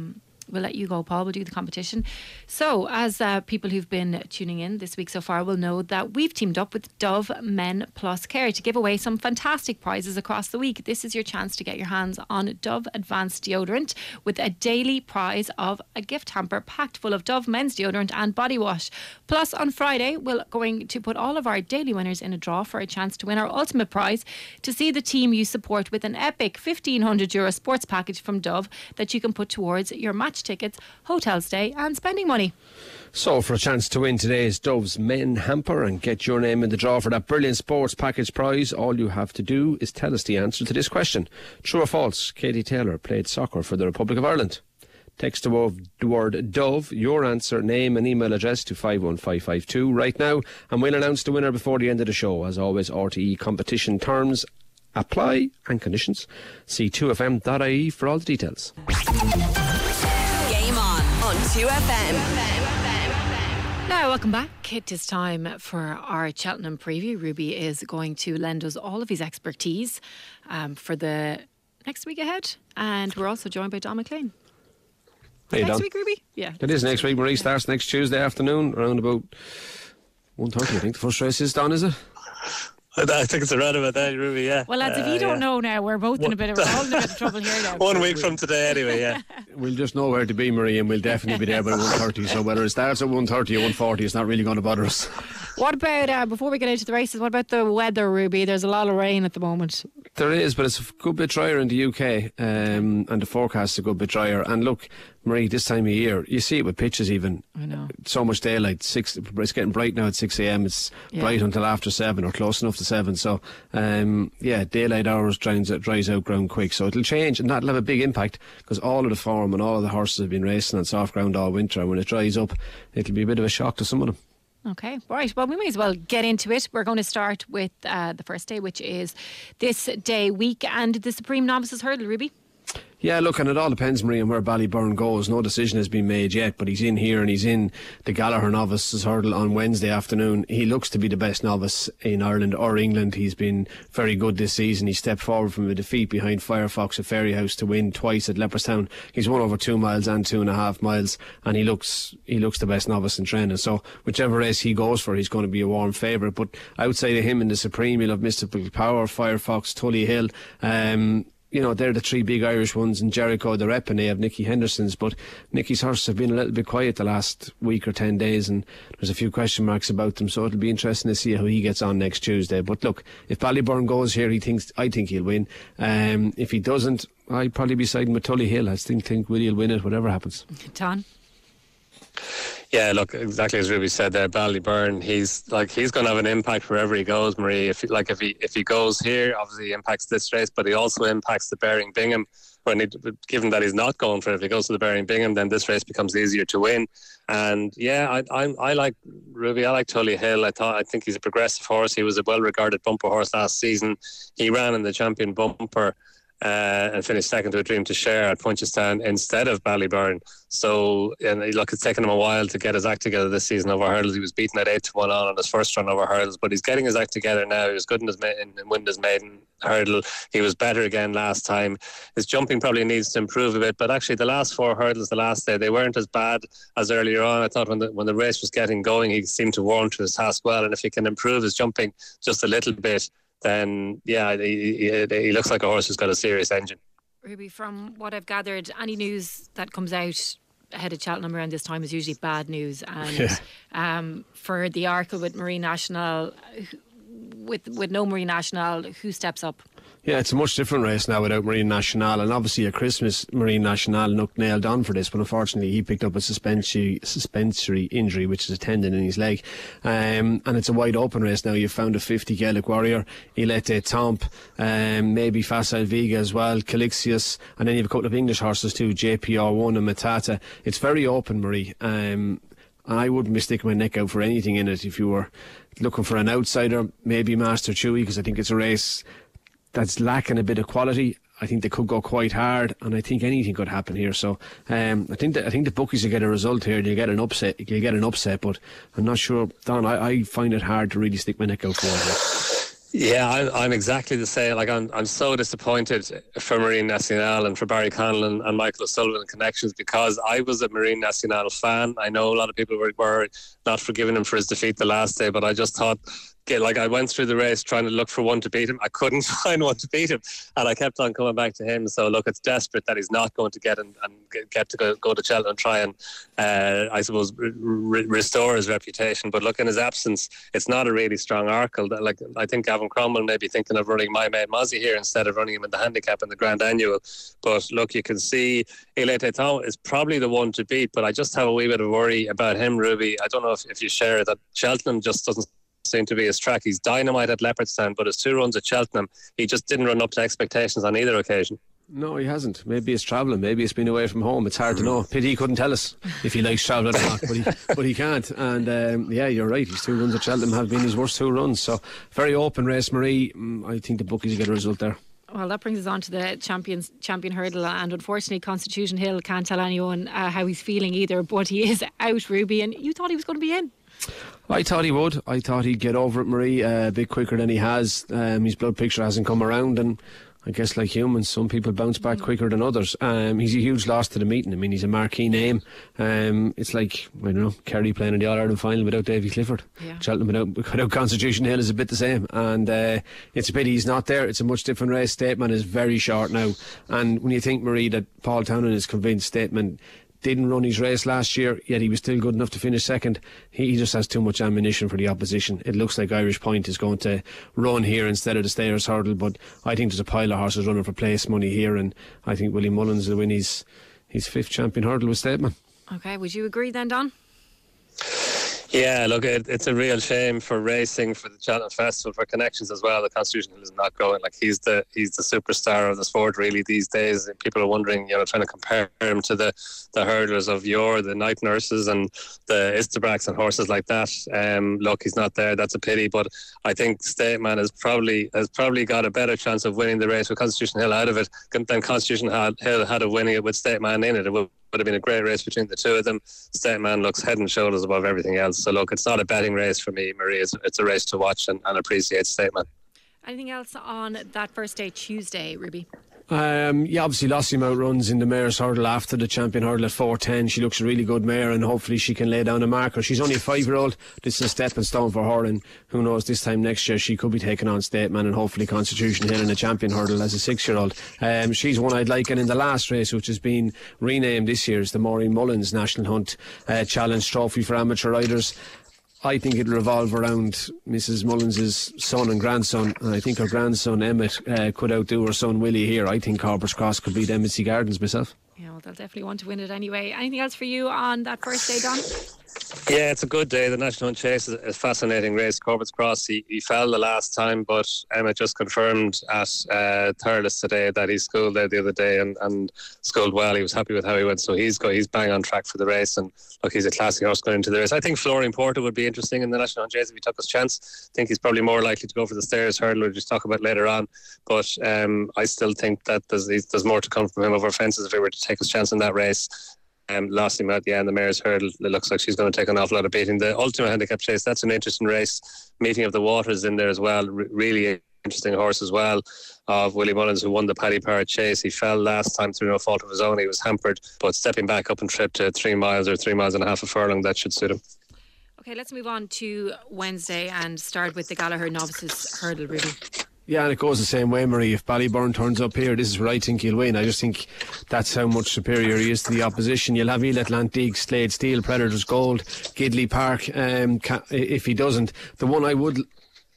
we'll let you go, Paul. We'll do the competition. So, as uh, people who've been tuning in this week so far will know that we've teamed up with Dove Men Plus Care to give away some fantastic prizes across the week. This is your chance to get your hands on Dove Advanced Deodorant with a daily prize of a gift hamper packed full of Dove men's deodorant and body wash. Plus, on Friday, we're going to put all of our daily winners in a draw for a chance to win our ultimate prize to see the team you support with an epic fifteen hundred euro sports package from Dove that you can put towards your match tickets, hotel stay and spending money. So for a chance to win today's Dove's Men Hamper and get your name in the draw for that brilliant sports package prize, all you have to do is tell us the answer to this question. True or false, Katie Taylor played soccer for the Republic of Ireland? Text above the word Dove, your answer, name and email address to five one five five two right now, and we'll announce the winner before the end of the show. As always, R T E competition terms apply and conditions. See two f m dot I E for all the details. Game on on two F M. Now, welcome back. It is time for our Cheltenham preview. Ruby is going to lend us all of his expertise um, for the next week ahead, and we're also joined by Don McLean. Hey, next Don. week, Ruby? Yeah. It is next week. Marie starts next Tuesday afternoon around about one thirty, I think the first race is, Don, is it? I think it's around about that, Ruby, yeah. Well, lads, if you Uh, don't yeah. know now, we're both in a bit of, we're all in a bit of trouble here now. One week from today, anyway, yeah. We'll just know where to be, Marie, and we'll definitely be there by one thirty. So whether it starts at one thirty or one forty, it's not really going to bother us. What about, uh, before we get into the races, what about the weather, Ruby? There's a lot of rain at the moment. There is, but it's a good bit drier in the U K, um, and the forecast is a good bit drier. And look, Marie, this time of year, you see it with pitches even. I know. So much daylight. Six, it's getting bright now at six a m. It's Yeah. bright until after seven or close enough to seven. So, um, yeah, daylight hours dries, dries out ground quick. So it'll change, and that'll have a big impact because all of the form and all of the horses have been racing on soft ground all winter. And when it dries up, it'll be a bit of a shock to some of them. Okay, right. Well, we may as well get into it. We're going to start with uh, the first day, which is this day week, and the Supreme Novices Hurdle, Ruby. Yeah, look, and it all depends, Marie, on where Ballyburn goes. No decision has been made yet, but he's in here and he's in the Gallagher Novices Hurdle on Wednesday afternoon. He looks to be the best novice in Ireland or England. He's been very good this season. He stepped forward from a defeat behind Firefox at Fairyhouse to win twice at Leopardstown. He's won over two miles and two and a half miles, and he looks he looks the best novice in training. So whichever race he goes for, he's going to be a warm favourite. But outside of him in the Supreme, you'll have Mystical Power, Firefox, Tully Hill. Um... You know, they're the three big Irish ones, in Jericho, the rep, and they have Nicky Henderson's. But Nicky's horses have been a little bit quiet the last week or ten days, and there's a few question marks about them. So it'll be interesting to see how he gets on next Tuesday. But look, if Ballyburn goes here, he thinks I think he'll win. Um, if he doesn't, I'd probably be siding with Tully Hill. I still think Willie will win it, whatever happens. Ton. Yeah, look, exactly as Ruby said there, Ballyburn, he's like he's going to have an impact wherever he goes, Marie. If he, like if he if he goes here, obviously he impacts this race, but he also impacts the Bearing Bingham. When he, given that he's not going for it, if he goes to the Bearing Bingham, then this race becomes easier to win. And yeah, I I, I like Ruby. I like Tully Hill. I thought I think he's a progressive horse. He was a well-regarded bumper horse last season. He ran in the Champion Bumper. Uh, and finished second to A Dream to Share at Punchestown instead of Ballyburn. So, and look, it's taken him a while to get his act together this season over hurdles. He was beaten at eight to one on on his first run over hurdles, but he's getting his act together now. He was good in his in, in winning his maiden hurdle. He was better again last time. His jumping probably needs to improve a bit, but actually the last four hurdles the last day, they weren't as bad as earlier on. I thought when the when the race was getting going, he seemed to warm to his task well, and if he can improve his jumping just a little bit, then yeah, he, he, he looks like a horse who's got a serious engine. Ruby, from what I've gathered, any news that comes out ahead of Cheltenham around this time is usually bad news. And Yeah. um, for the Arkle with Marine National, with with no Marine National, who steps up? Yeah, it's a much different race now without Marine National, and obviously at Christmas Marine National looked nailed on for this, but unfortunately he picked up a suspensory suspensory injury, which is a tendon in his leg, um, and it's a wide open race now. You've found a fifty Gaelic Warrior, Ilete Tomp, um, maybe Facile Viga as well, Calixius, and then you have a couple of English horses too, J P R one and Matata. It's very open, Marie. Um, And I wouldn't be sticking my neck out for anything in it. If you were looking for an outsider, maybe Master Chewy, because I think it's a race that's lacking a bit of quality. I think they could go quite hard, and I think anything could happen here. So um, I think that I think the bookies will get a result here. They get an upset. You get an upset, but I'm not sure. Don, I, I find it hard to really stick my neck out for it. Yeah, I'm, I'm exactly the same. Like I'm, I'm so disappointed for Marine Nationale and for Barry Connell and, and Michael O'Sullivan and connections, because I was a Marine Nationale fan. I know a lot of people were, were not forgiving him for his defeat the last day, but I just thought, get, like I went through the race trying to look for one to beat him. I couldn't find one to beat him, and I kept on coming back to him. So look, it's desperate that he's not going to get and, and get to go, go to Cheltenham and try and uh, I suppose re- restore his reputation. But look, in his absence, it's not a really strong Arkle. Like I think Gavin Cromwell may be thinking of running My Mate Mozzie here instead of running him in the handicap in the Grand Annual. But look, you can see Ile Teton is probably the one to beat. But I just have a wee bit of worry about him, Ruby. I don't know if, if you share that. Cheltenham just doesn't seem to be his track. He's dynamite at Leopardstown, but his two runs at Cheltenham, he just didn't run up to expectations on either occasion. No, he hasn't. Maybe it's travelling. Maybe it's been away from home. It's hard to know. Pity he couldn't tell us if he likes travelling or not, but he, but he can't. And um, yeah, you're right. His two runs at Cheltenham have been his worst two runs. So very open race, Marie. I think the bookies will get a result there. Well, that brings us on to the champions, champion hurdle, and unfortunately Constitution Hill can't tell anyone uh, how he's feeling either, but he is out, Ruby, and you thought he was going to be in. I thought he would. I thought he'd get over it, Marie, uh, a bit quicker than he has. Um, his blood picture hasn't come around, and I guess like humans, some people bounce back quicker than others. Um, he's a huge loss to the meeting. I mean, he's a marquee name. Um, it's like, I don't know, Kerry playing in the All-Ireland final without Davy Clifford. Yeah. Cheltenham without, without Constitution Hill is a bit the same. And uh, it's a pity he's not there. It's a much different race. Statement is very short now. And when you think, Marie, that Paul Townend is convinced Statement didn't run his race last year, yet he was still good enough to finish second. He, he just has too much ammunition for the opposition. It looks like Irish Point is going to run here instead of the Stayers hurdle, but I think there's a pile of horses running for place money here, and I think Willie Mullins will win his, his fifth champion hurdle with Statement. Okay, would you agree then, Don? Yeah, look, it, it's a real shame for racing, for the Cheltenham Festival, for connections as well. The Constitution Hill is not going. Like he's the he's the superstar of the sport really these days. People are wondering, you know, trying to compare him to the, the hurdlers of yore, the night nurses and the Istabracks and horses like that. Um, look, he's not there. That's a pity. But I think Stateman has probably has probably got a better chance of winning the race with Constitution Hill out of it than Constitution Hill had of winning it with Stateman in it. It would would have been a great race between the two of them. Stateman looks head and shoulders above everything else. So look, it's not a betting race for me, Marie. It's, it's a race to watch and, and appreciate Stateman. Anything else on that first day, Tuesday, Ruby? Um, yeah, obviously Lossie Mount runs in the mare's hurdle after the champion hurdle at four ten. She looks a really good mare, and hopefully she can lay down a marker. She's only a five year old. This is a stepping stone for her, and who knows, this time next year she could be taking on Stateman and hopefully Constitution Hill in a champion hurdle as a six year old. Um, she's one I'd like, and in the last race, which has been renamed this year, is the Maureen Mullins National Hunt uh, Challenge Trophy for amateur riders. I think it'll revolve around Missus Mullins' son and grandson, and I think her grandson Emmett uh, could outdo her son Willie here. I think Corpus Cross could beat Embassy Gardens myself. Yeah, well, they'll definitely want to win it anyway. Anything else for you on that first day, Don? Yeah, it's a good day. The National Hunt Chase is a fascinating race. Corpus Cross, he, he fell the last time, but Emmett just confirmed at uh, Thurles today that he schooled there the other day and, and schooled well. He was happy with how he went, so he's go, he's bang on track for the race. And look, he's a classy horse going into the race. I think Florian Porter would be interesting in the National Hunt Chase if he took his chance. I think he's probably more likely to go for the Stayers hurdle, we'll just talk about later on. But um, I still think that there's, there's more to come from him over fences if he were to take his chance in that race. Um, lost him at the end. The mare's hurdle, it looks like she's going to take an awful lot of beating. The Ultimate Handicap Chase, that's an interesting race. Meeting of the Waters in there as well. R- really interesting horse as well, of Willie Mullins, who won the Paddy Power Chase. He fell last time through no fault of his own. He was hampered, but stepping back up and trip to three miles or three miles and a half a furlong, that should suit him. Okay, let's move on to Wednesday and start with the Gallagher Novices Hurdle, Ruby. Yeah, and it goes the same way, Marie. If Ballyburn turns up here, this is where I think he'll win. I just think that's how much superior he is to the opposition. You'll have Ile Atlantique, Slade Steel, Predators Gold, Gidley Park. Um, if he doesn't, the one I would...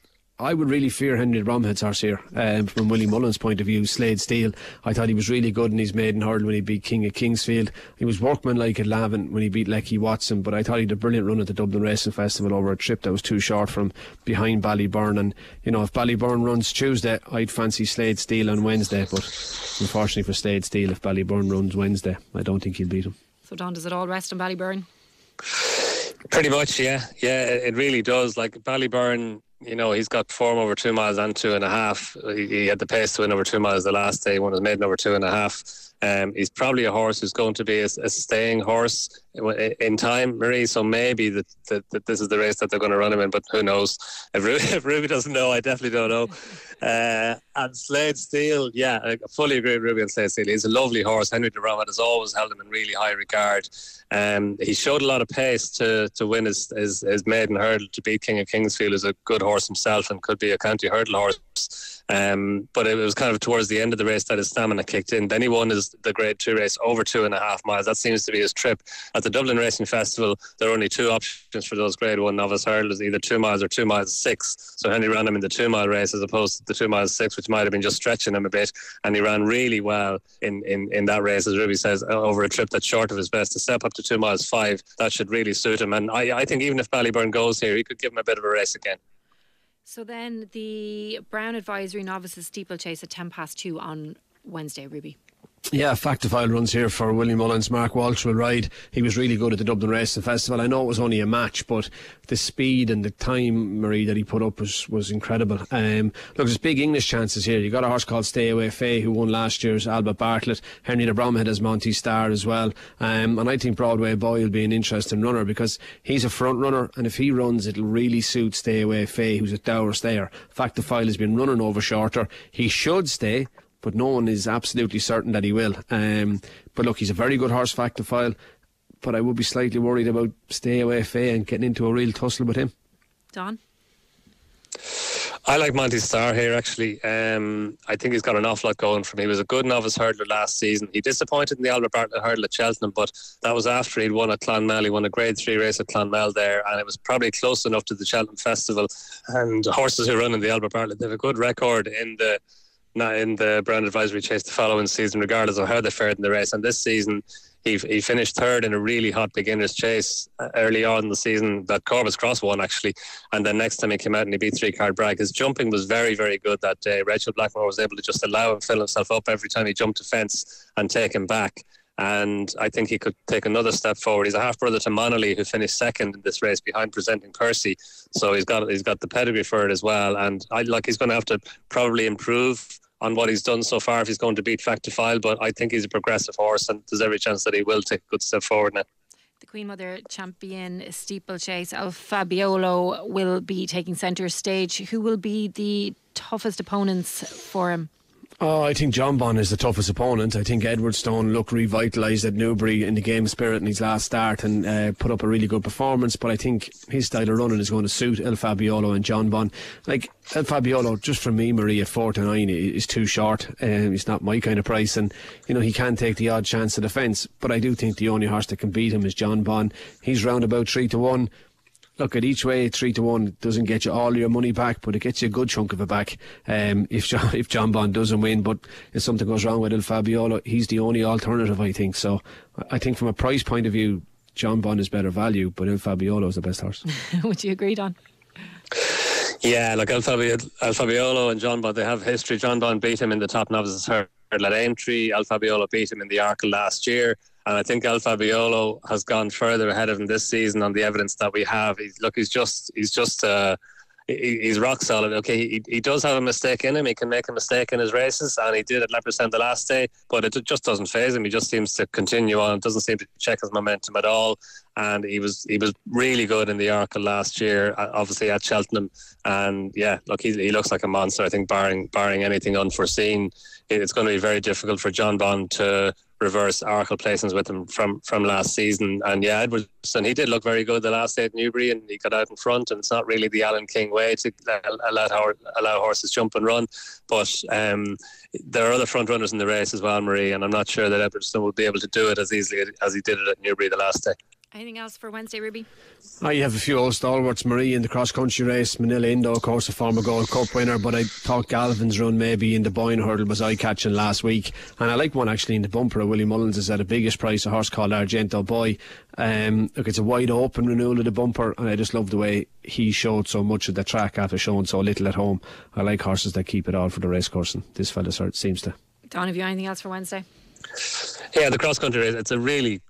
I would really fear Henry Bromhead's horse here, um, from Willie Mullins' point of view. Slade Steel, I thought he was really good in his maiden hurdle when he beat King at Kingsfield. He was workmanlike at Lavin when he beat Lecky Watson, but I thought he had a brilliant run at the Dublin Racing Festival over a trip that was too short from behind Ballyburn. And you know, if Ballyburn runs Tuesday, I'd fancy Slade Steel on Wednesday, but unfortunately for Slade Steel, if Ballyburn runs Wednesday, I don't think he'll beat him. So Don, does it all rest on Ballyburn? Pretty much, yeah. Yeah, it really does. Like Ballyburn, you know, he's got form over two miles and two and a half. He, he had the pace to win over two miles the last day. He won his maiden over two and a half. Um, he's probably a horse who's going to be a, a staying horse in time, Marie. So maybe that, that, that this is the race that they're going to run him in, but who knows? If Ruby, if Ruby doesn't know, I definitely don't know. Uh, and Slade Steele, yeah, I fully agree with Ruby on Slade Steele. He's a lovely horse. Henry de Romatt has always held him in really high regard. Um, he showed a lot of pace to, to win his, his, his maiden hurdle, to beat King of Kingsfield. Is a good horse himself and could be a county hurdle horse. Um, but it was kind of towards the end of the race that his stamina kicked in. Then he won his, the Grade two race over two and a half miles. That seems to be his trip. At the Dublin Racing Festival, there are only two options for those Grade one novice hurdles, either two miles or two miles six. So Henry ran him in the two mile race as opposed to the two miles six, which might have been just stretching him a bit. And he ran really well in, in, in that race, as Ruby says, over a trip that's short of his best. To step up to two miles five, that should really suit him. And I, I think even if Ballyburn goes here, he could give him a bit of a race again. So then the Brown Advisory Novices Steeplechase at ten past two on Wednesday, Ruby. Yeah, Factifile runs here for William Mullins. Mark Walsh will ride. He was really good at the Dublin Racing Festival. I know it was only a match, but the speed and the time, Marie, that he put up was, was incredible. Um, look, there's big English chances here. You got a horse called Stay Away Faye, who won last year's Albert Bartlett. Henry de Bromhead has Monty Star as well. Um, and I think Broadway Boy will be an interesting runner because he's a front runner, and if he runs, it'll really suit Stay Away Faye, who's a dour stayer. Factifile has been running over shorter. He should stay, but no one is absolutely certain that he will. Um, but look, he's a very good horse, Factifile, but I would be slightly worried about Stay Away Faye and getting into a real tussle with him. Don? I like Monty Star here, actually. Um, I think he's got an awful lot going for him. He was a good novice hurdler last season. He disappointed in the Albert Bartlett hurdle at Cheltenham, but that was after he'd won at Clonmel. He won a Grade three race at Clonmel there, and it was probably close enough to the Cheltenham Festival. And horses who run in the Albert Bartlett, they have a good record in the not in the Brown Advisory Chase the following season, regardless of how they fared in the race. And this season, he he finished third in a really hot beginner's chase early on in the season that Corvus Cross won, actually. And then next time he came out and he beat Three Card Bragg. His jumping was very, very good that day. Rachel Blackmore was able to just allow him fill himself up every time he jumped a fence and take him back. And I think he could take another step forward. He's a half brother to Monolly, who finished second in this race behind Presenting Percy. So he's got he's got the pedigree for it as well. And I like he's going to have to probably improve on what he's done so far if he's going to beat Factifile, but I think he's a progressive horse and there's every chance that he will take a good step forward now. The Queen Mother Champion Steeplechase, El Fabiolo, will be taking centre stage. Who will be the toughest opponents for him? Oh, I think John Bon is the toughest opponent. I think Edwardstone looked revitalised at Newbury in the game of spirit in his last start and uh, put up a really good performance, but I think his style of running is going to suit El Fabiolo and John Bon. Like, El Fabiolo, just for me, Marie, at four to nine is too short. Um, he's not my kind of price, and you know he can take the odd chance of defence, but I do think the only horse that can beat him is John Bon. He's round about three to one. Look, at each way, three to one doesn't get you all your money back, but it gets you a good chunk of it back um, if John, if John Bond doesn't win. But if something goes wrong with El Fabiolo, he's the only alternative, I think. So I think from a price point of view, John Bond is better value, but El Fabiolo is the best horse. Would you agree, Don? Yeah, look, El, Fabi- El Fabiolo and John Bond, they have history. John Bond beat him in the top novices hurdle at Aintree. El Fabiolo beat him in the Arkle last year. And I think El Fabiolo has gone further ahead of him this season on the evidence that we have. He's, look, he's just, he's just, uh, he, he's rock solid. Okay, he, he does have a mistake in him. He can make a mistake in his races, and he did at Leopardstown the last day. But it just doesn't faze him. He just seems to continue on. It doesn't seem to check his momentum at all. And he was he was really good in the Arkle last year, obviously at Cheltenham. And yeah, look, he he looks like a monster. I think barring barring anything unforeseen, it's going to be very difficult for John Bond to reverse Arkle placings with him from, from last season. And yeah, Edwardson, he did look very good the last day at Newbury, and he got out in front, and it's not really the Alan King way to allow, allow horses jump and run. But um, there are other front runners in the race as well, Marie, and I'm not sure that Edwardson will be able to do it as easily as he did it at Newbury the last day. Anything else for Wednesday, Ruby? I have a few old stalwarts, Marie, in the cross-country race. Manila Indo, of course, a former Gold Cup winner, but I thought Galvin's run maybe in the Boyne hurdle was eye-catching last week. And I like one actually in the bumper. Willie Mullins is at a biggest price, a horse called Argento Boy. Um, look, it's a wide open renewal of the bumper, and I just love the way he showed so much of the track after showing so little at home. I like horses that keep it all for the racecourse, and this fella seems to. Don, have you anything else for Wednesday? Yeah, the cross-country race, it's a really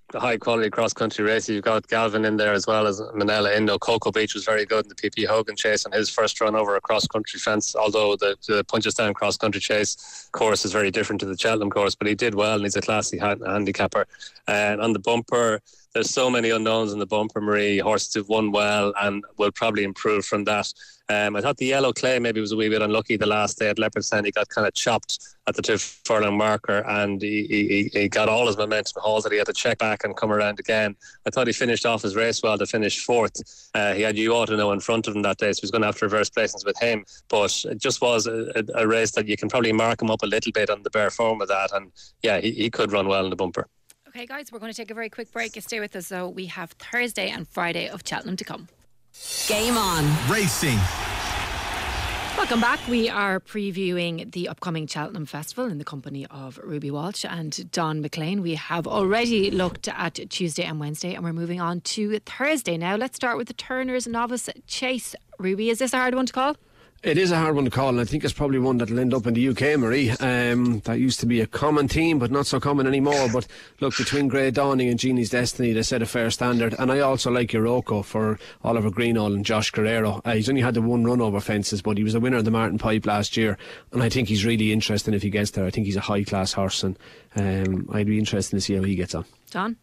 high quality cross country races. You've got Galvin in there as well as Manila Indo. Coco Beach was very good in the P P Hogan chase on his first run over a cross country fence, although the, the Punchestown cross country chase course is very different to the Cheltenham course, but he did well and he's a classy ha- handicapper. And on the bumper, there's so many unknowns in the bumper, Marie. Horses have won well and will probably improve from that. Um, I thought the Yellow Clay maybe was a wee bit unlucky the last day at Leopardstown. He got kind of chopped at the two furlong marker and he, he, he got all his momentum halted. He had to check back and come around again. I thought he finished off his race well to finish fourth. Uh, he had You Ought to Know in front of him that day, so he was going to have to reverse placings with him. But it just was a, a, a race that you can probably mark him up a little bit on the bare form of that. And yeah, he, he could run well in the bumper. Okay, guys, we're going to take a very quick break. You stay with us, though. We have Thursday and Friday of Cheltenham to come. Game on. Racing. Welcome back. We are previewing the upcoming Cheltenham Festival in the company of Ruby Walsh and Don McLean. We have already looked at Tuesday and Wednesday and we're moving on to Thursday now. Let's start with the Turner's Novice Chase. Ruby, is this a hard one to call? It is a hard one to call, and I think it's probably one that'll end up in the U K, Marie. Um, that used to be a common theme, but not so common anymore. But look, between Grey Dawning and Genie's Destiny, they set a fair standard. And I also like Iroko for Oliver Greenall and Josh Guerrero. Uh, he's only had the one run over fences, but he was a winner of the Martin Pipe last year. And I think he's really interesting if he gets there. I think he's a high-class horse, and um, I'd be interested to see how he gets on. John?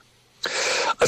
I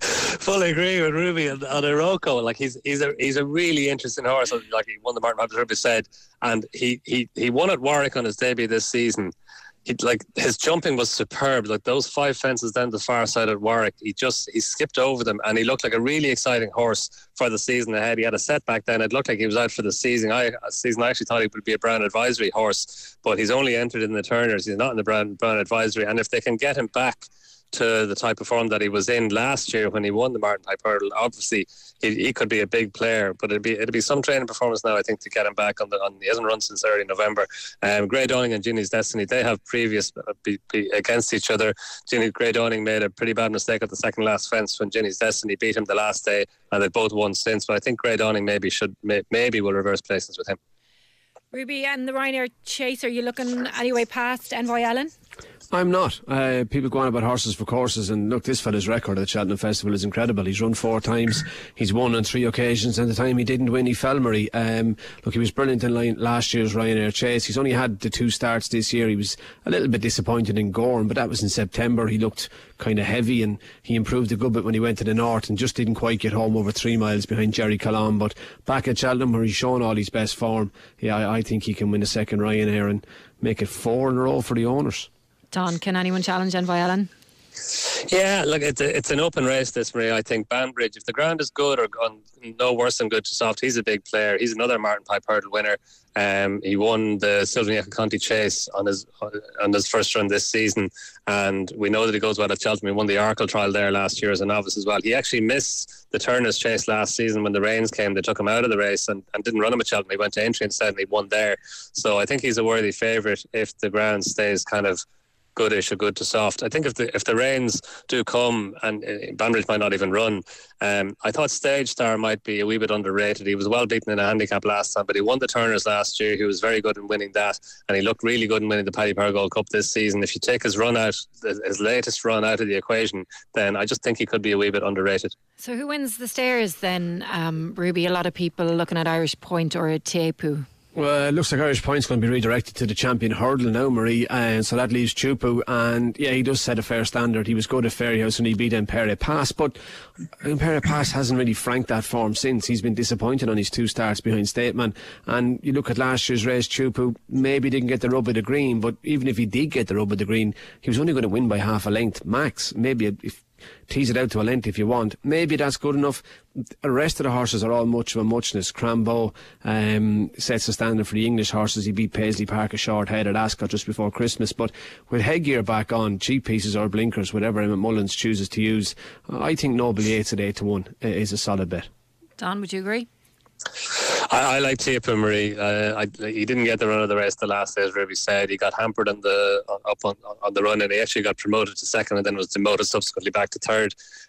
fully agree with Ruby on, on Iroko. Like he's he's a he's a really interesting horse. Like he won the Martin Pipe, as Ruby said, and he, he, he won at Warwick on his debut this season. He, like his jumping was superb. Like those five fences down the far side at Warwick, he just he skipped over them, and he looked like a really exciting horse for the season ahead. He had a setback then; it looked like he was out for the season. I season I actually thought he would be a Brown Advisory horse, but he's only entered in the Turners. He's not in the Brown Brown Advisory, and if they can get him back to the type of form that he was in last year when he won the Martin Pipe Hurdle, obviously he, he could be a big player, but it'd be it'd be some training performance now, I think, to get him back on the on. He hasn't run since early November. Um, Grey Dawning and Genie's Destiny, they have previous uh, be, be against each other. Ginny Grey Dawning made a pretty bad mistake at the second last fence when Genie's Destiny beat him the last day, and they both won since. But I think Grey Dawning maybe should may, maybe will reverse places with him. Ruby and the Ryanair Chase, are you looking anyway past Envoy Allen? I'm not. Uh, people go on about horses for courses, and look, this fella's record at the Cheltenham Festival is incredible. He's run four times, he's won on three occasions, and the time he didn't win, he fell, Marie. Um, look, he was brilliant in line last year's Ryanair Chase. He's only had the two starts this year. He was a little bit disappointed in Gorham, but that was in September. He looked kind of heavy, and he improved a good bit when he went to the north and just didn't quite get home over three miles behind Jerry Callan. But back at Cheltenham, where he's shown all his best form, yeah, I, I think he can win a second Ryanair and make it four in a row for the owners. Don, can anyone challenge Envoy Allen? Yeah, look, it's a, it's an open race, this, Marie. I think Banbridge, if the ground is good or on, no worse than good to soft, he's a big player. He's another Martin Pipe Hurdle winner. Um, he won the Sylvan Conti Chase on his on his first run this season, and we know that he goes well at Cheltenham. He won the Arkle Trial there last year as a novice as well. He actually missed the Turner's Chase last season when the rains came. They took him out of the race and, and didn't run him at Cheltenham. He went to Aintree instead and he won there. So I think he's a worthy favourite if the ground stays kind of goodish or good to soft. I think if the if the rains do come and uh, Banbridge might not even run, um, I thought Stage Star might be a wee bit underrated. He was well beaten in a handicap last time, but he won the Turners last year. He was very good in winning that, and he looked really good in winning the Paddy Power Gold Cup this season. If you take his run out, his latest run out of the equation, then I just think he could be a wee bit underrated. So who wins the stairs then, um, Ruby? A lot of people looking at Irish Point or Teapu. Well, it looks like Irish Point's going to be redirected to the champion hurdle now, Marie, and so that leaves Chupu, and yeah, he does set a fair standard. He was good at Fairyhouse when he beat Empire Pass, but Empire Pass hasn't really franked that form since. He's been disappointed on his two starts behind Stateman, and you look at last year's race, Chupu maybe didn't get the rub of the green, but even if he did get the rub of the green, he was only going to win by half a length max. Maybe if tease it out to a length if you want. Maybe that's good enough. The rest of the horses are all much of a muchness. Crambo um, sets the standard for the English horses. He beat Paisley Park a short head at Ascot just before Christmas. But with headgear back on, cheap pieces or blinkers, whatever Emmett Mullins chooses to use, I think Noble Yates at eight to one is a solid bet. Don, would you agree? I, I like Teapu, Marie. Uh, I, he didn't get the run of the race the last day, as Ruby said. He got hampered on the up on, on the run, and he actually got promoted to second, and then was demoted subsequently back to third.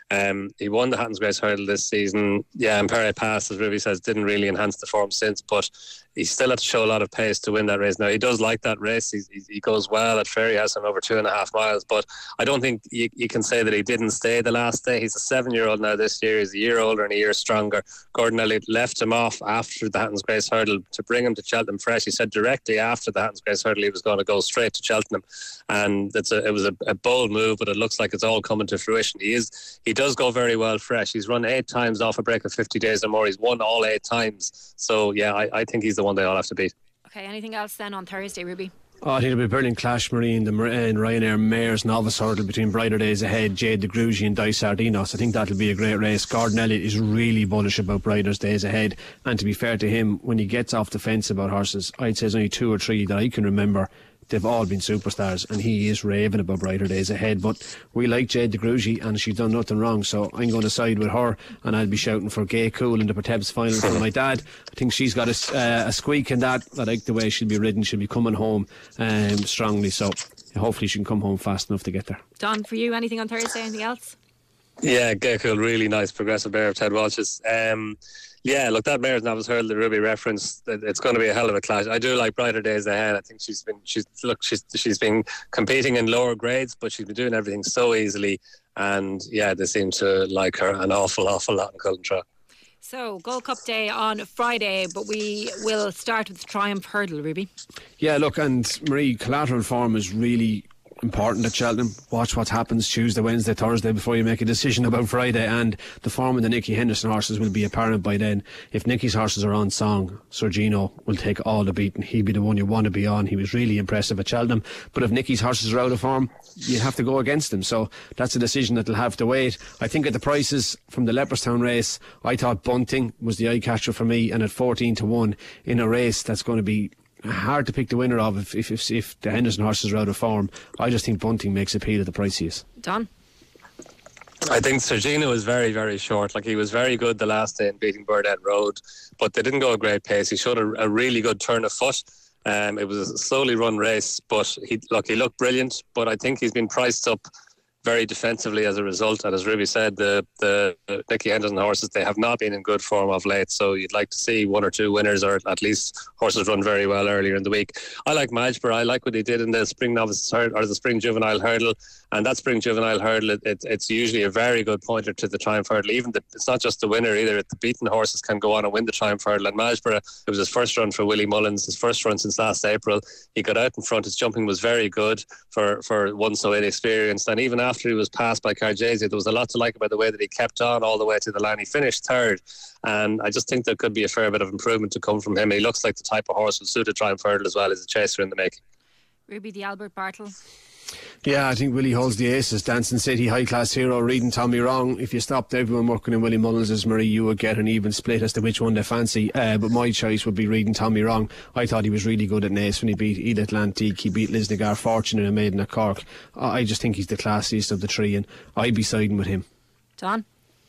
Um, he won the Hatton's Grace Hurdle this season. Yeah, and Perret Pass, as Ruby says, didn't really enhance the form since, but he still had to show a lot of pace to win that race. Now, he does like that race. He, he goes well at Ferryhouse on over two and a half miles, but I don't think you, you can say that he didn't stay the last day. He's a seven-year-old now this year. He's a year older and a year stronger. Gordon Elliott left him off after the Hatton's Grace Hurdle to bring him to Cheltenham fresh. He said directly after the Hatton's Grace Hurdle he was going to go straight to Cheltenham, and it's a, it was a, a bold move, but it looks like it's all coming to fruition. He is he does go very well fresh. He's run eight times off a break of fifty days or more. He's won all eight times. So yeah, I, I think he's the one they all have to beat. Okay, anything else then on Thursday, Ruby? Oh, I think it'll be a brilliant clash, Marie, in the in Ryanair Mares Novice Hurdle between Brighter Days Ahead, Jade de Grugy and Dice Sardinos. I think that'll be a great race. Gordon Elliott is really bullish about Brighter Days Ahead, and to be fair to him, when he gets off the fence about horses, I'd say there's only two or three that I can remember. They've all been superstars, and he is raving about Brighter Days Ahead. But we like Jade de Grugy, and she's done nothing wrong, so I'm going to side with her, and I'll be shouting for Gay Cool in the Pertebs final for my dad. I think she's got a, uh, a squeak in that. I like the way she'll be ridden. She'll be coming home um, strongly, so hopefully she can come home fast enough to get there. Don, for you, anything on Thursday? Anything else? Yeah, Gay Cool, really nice progressive mare of Ted Walsh's. Um, Yeah, look, that Mare's Novice Hurdle that Ruby referenced, it's going to be a hell of a clash. I do like Brighter Days Ahead. I think she's been she's look she's she's been competing in lower grades, but she's been doing everything so easily, and yeah, they seem to like her an awful, awful lot in Cullen. So, Gold Cup Day on Friday, but we will start with the Triumph Hurdle, Ruby. Yeah, look, and Marie, collateral form is really important at Cheltenham. Watch what happens Tuesday, Wednesday, Thursday before you make a decision about Friday, and the form of the Nicky Henderson horses will be apparent by then. If Nicky's horses are on song, Sergino will take all the beating. He'll be the one you want to be on. He was really impressive at Cheltenham, but if Nicky's horses are out of form, you have to go against him, so that's a decision that'll have to wait. I think at the prices from the Leopardstown race, I thought Bunting was the eye catcher for me, and at fourteen to one in a race that's going to be hard to pick the winner of if, if if if the Henderson horses are out of form, I just think Bunting makes appeal at the price he is. Don? I think Sergino was very, very short. Like, he was very good the last day in beating Burdett Road, but they didn't go a great pace. He showed a, a really good turn of foot. Um, it was a slowly run race, but he look he looked brilliant. But I think he's been priced up very defensively as a result, and as Ruby said, the the Nicky Henderson horses, they have not been in good form of late, so you'd like to see one or two winners, or at least horses run very well earlier in the week. I like Majbur. I like what he did in the Spring Novice Hurdle, or the Spring Juvenile Hurdle, and that Spring Juvenile Hurdle, it, it, it's usually a very good pointer to the Triumph Hurdle. Even the, it's not just the winner either, the beaten horses can go on and win the Triumph Hurdle, and Majbur, it was his first run for Willie Mullins, his first run since last April. He got out in front, his jumping was very good for, for one so inexperienced, and even after he was passed by Carjesi, there was a lot to like about the way that he kept on all the way to the line. He finished third, and I just think there could be a fair bit of improvement to come from him. He looks like the type of horse who suit a Triumph Hurdle as well as a chaser in the making. Ruby, the Albert Bartle. Yeah, I think Willie holds the aces. Dancing City, High Class Hero, Reading Tommy Wrong. If you stopped everyone working in Willie Mullins' Marie, you would get an even split as to which one they fancy. Uh, but my choice would be Reading Tommy Wrong. I thought he was really good at Naas when he beat Eel Atlantique. He beat Lisnagar Fortune in a maiden at Cork. I just think he's the classiest of the three, and I'd be siding with him. Don?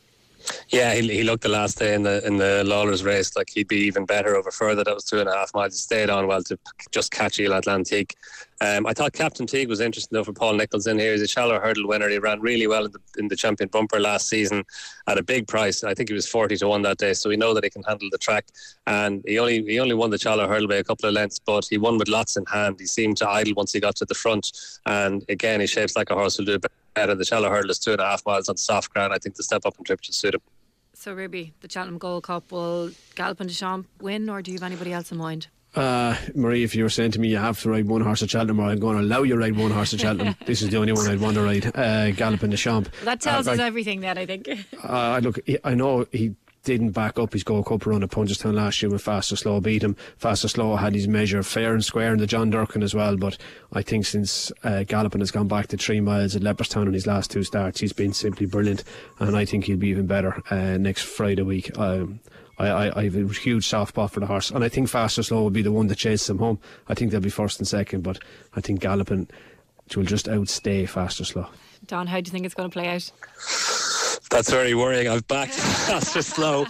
Yeah, he, he looked the last day in the in the Lawlers race like he'd be even better over further. That was two and a half miles. He stayed on well to just catch Eel Atlantique. Um, I thought Captain Teague was interesting though for Paul Nichols in here. He's a shallow hurdle winner. He ran really well in the, in the Champion Bumper last season at a big price. I think he was forty to one that day, so we know that he can handle the track. And he only he only won the shallow hurdle by a couple of lengths, but he won with lots in hand. He seemed to idle once he got to the front. And again, he shapes like a horse who'll do better. The shallow hurdle is two and a half miles on soft ground. I think the step up and trip should suit him. So, Ruby, the Cheltenham Gold Cup, will Galopin Des Champs win, or do you have anybody else in mind? Uh, Marie, if you were saying to me you have to ride one horse at Cheltenham, or I'm going to allow you to ride one horse at Cheltenham, this is the only one I'd want to ride, uh, Galopin Des Champs. Well, that tells uh, us I, everything then, I think. uh, look, I know he didn't back up his Gold Cup run at Punchestown last year when Fast or Slow beat him. Fast or Slow had his measure fair and square in the John Durkin as well, but I think since uh, Galopin has gone back to three miles at Leopardstown in his last two starts, he's been simply brilliant, and I think he'll be even better uh, next Friday week. Um, I, I, I have a huge soft spot for the horse, and I think Fast or Slow will be the one that chases him home. I think they'll be first and second, but I think Galopin will just outstay Fast or Slow. Don, how do you think it's going to play out? That's very worrying. I've backed Fast or Slow.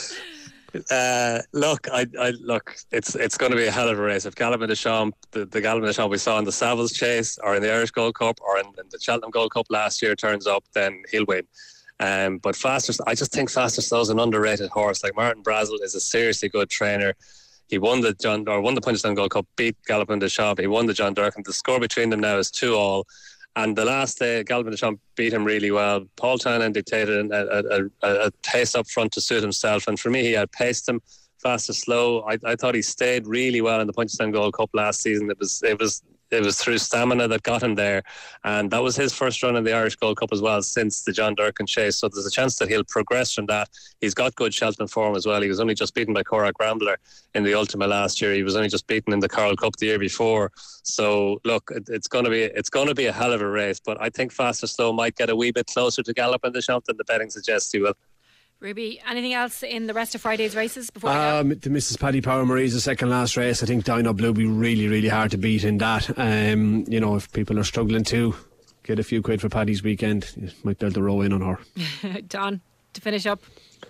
Uh, look, I, I look. It's it's going to be a hell of a race. If Galopin Des Champs, the, the Galopin Des Champs we saw in the Savills Chase, or in the Irish Gold Cup, or in, in the Cheltenham Gold Cup last year turns up, then he'll win. Um, but Faster, I just think Faster Slow's an underrated horse. Like Martin Brazel is a seriously good trainer. He won the John or won the Punchestown Gold Cup, beat Galopin Des Champs. He won the John Durkan. The score between them now is two all. And the last day, Galopin Des Champs beat him really well. Paul Townend dictated a, a, a, a pace up front to suit himself. And for me, he had paced him Fast or Slow. I, I thought he stayed really well in the Punchestown Gold Cup last season. It was it was it was through stamina that got him there, and that was his first run in the Irish Gold Cup as well since the John Durkan chase. So there's a chance that he'll progress from that. He's got good Shelton form as well. He was only just beaten by Corach Rambler in the Ultima last year. He was only just beaten in the Coral Cup the year before. So look, it, it's going to be it's going to be a hell of a race. But I think Fast or Slow might get a wee bit closer to Galopin Des Champs than the betting suggests he will. Ruby, anything else in the rest of Friday's races before we Um, go? the Missus Paddy Power Marie's the second last race. I think Dino Blue will be really, really hard to beat in that. Um, you know, if people are struggling to get a few quid for Paddy's weekend, you might be able to row in on her. Don, to finish up.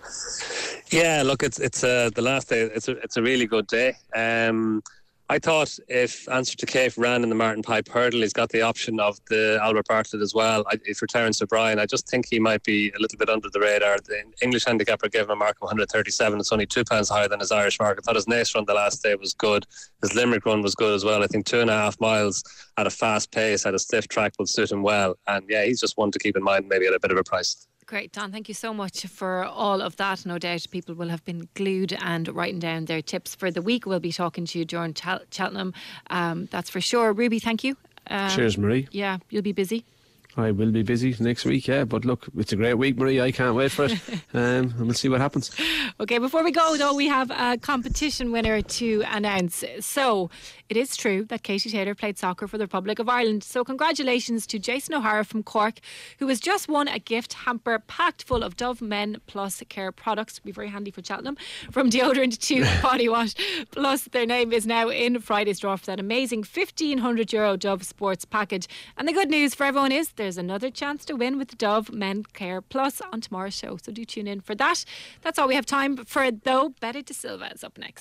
Yeah, look, it's it's uh, the last day. It's a it's a really good day. Um, I thought if Answer to Cave ran in the Martin Pipe Hurdle, he's got the option of the Albert Bartlett as well. I, for Terence O'Brien, I just think he might be a little bit under the radar. The English handicapper gave him a mark of one thirty-seven. It's only two pounds higher than his Irish mark. I thought his Nace run the last day was good. His Limerick run was good as well. I think two and a half miles at a fast pace, at a stiff track will suit him well. And yeah, he's just one to keep in mind, maybe at a bit of a price. Great, Don, thank you so much for all of that. No doubt people will have been glued and writing down their tips for the week. We'll be talking to you during Chel- Cheltenham, um, that's for sure. Ruby, thank you. Um, Cheers, Marie. Yeah, you'll be busy. I will be busy next week, yeah. But look, it's a great week, Marie. I can't wait for it. um, and we'll see what happens. Okay, before we go, though, we have a competition winner to announce. So, it is true that Katie Taylor played soccer for the Republic of Ireland. So, congratulations to Jason O'Hara from Cork, who has just won a gift hamper packed full of Dove Men Plus Care products. Be very handy for Cheltenham. From deodorant to body wash. Plus, their name is now in Friday's draw for that amazing fifteen hundred euro Dove Sports package. And the good news for everyone is there's another chance to win with Dove Men Care Plus on tomorrow's show. So, do tune in for that. That's all we have time for, though. Betty De Silva is up next.